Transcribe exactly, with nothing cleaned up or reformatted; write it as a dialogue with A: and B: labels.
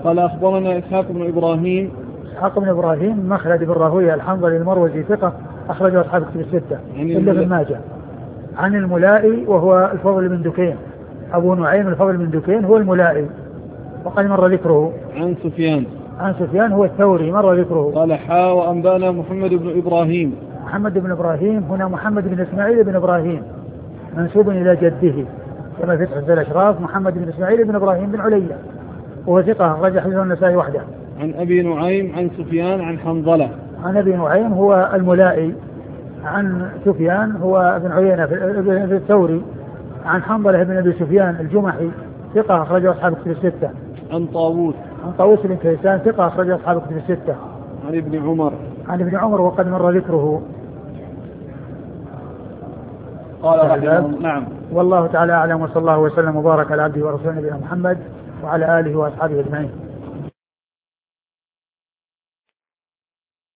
A: قال أخبرنا إسحاق بن إبراهيم
B: إسحاق بن إبراهيم مخلد بن راهويه الحنظلي المروزي ثقة أخرجه أصحاب الكتب الستة إلا ابن ماجه. عن الملائي وهو الفضل بن دكين أبو نعيم الفضل بن دكين هو الملائي وقد مر ذكره.
A: عن سفيان
B: عن سفيان هو الثوري مر ذكره.
A: قال حا وأنبانا محمد بن إبراهيم.
B: محمد بن إبراهيم هنا محمد بن إسماعيل بن إبراهيم منسوب إلى جده كما في فتح الأشراف محمد بن إسماعيل بن إبراهيم بن عليا وهو ثقة أخرج حديث النسائي وحده.
A: عن أبي نعيم عن سفيان عن حنظلة.
B: عن أبي نعيم هو الملائي. عن سفيان هو بن عيينة في الثوري. عن حنظلة بن أبي سفيان الجمحي ثقة أخرجه أصحاب الكتب الستة.
A: عن طاووس.
B: عن طاووس بن كيسان ثقة أخرجه أصحاب الكتب الستة.
A: عن ابن عمر.
B: عن ابن عمر وقد مر ذكره.
A: قال رحمه نعم.
B: والله تعالى أعلم وصلى الله وسلم وبارك على عبده ورسوله نبينا محمد وعلى آله وأصحابه أجمعين.